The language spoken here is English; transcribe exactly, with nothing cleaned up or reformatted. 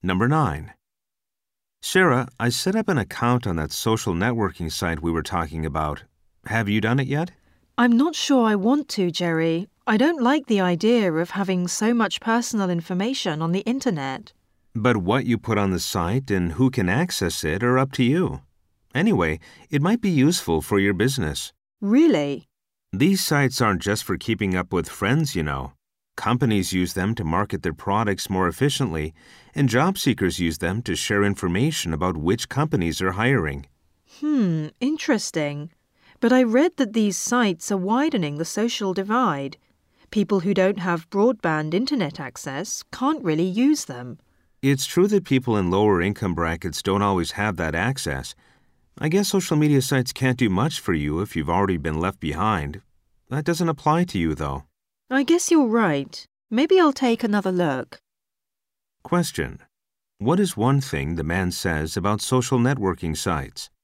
Number nine. Sarah, I set up an account on that social networking site we were talking about. Have you done it yet? I'm not sure I want to, Jerry. I don't like the idea of having so much personal information on the internet. But what you put on the site and who can access it are up to you. Anyway, it might be useful for your business. Really? These sites aren't just for keeping up with friends, you know. Companies use them to market their products more efficiently, and job seekers use them to share information about which companies are hiring. Hmm, interesting. But I read that these sites are widening the social divide. People who don't have broadband internet access can't really use them. It's true that people in lower income brackets don't always have that access. I guess social media sites can't do much for you if you've already been left behind. That doesn't apply to you, though. I guess you're right. Maybe I'll take another look. Question. What is one thing the man says about social networking sites?